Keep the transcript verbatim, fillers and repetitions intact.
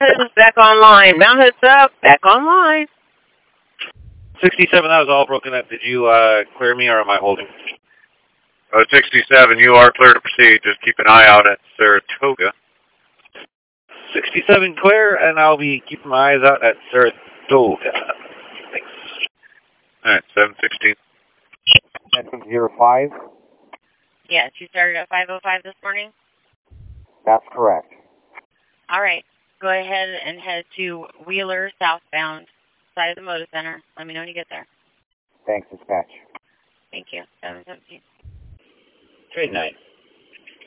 Hoods back online. Mount Hoods up, back online. sixty-seven, that was all broken up. Did you uh, clear me or am I holding? Uh, sixty-seven, you are clear to proceed. Just keep an eye out at Saratoga. sixty-seven clear, and I'll be keeping my eyes out at Saratoga. Thanks. All right, seven sixteen. Seven zero five. Yes, you started at five oh five this morning? That's correct. All right. Go ahead and head to Wheeler southbound, side of the Moda Center. Let me know when you get there. Thanks, dispatch. Thank you. seven seventeen. Trade night.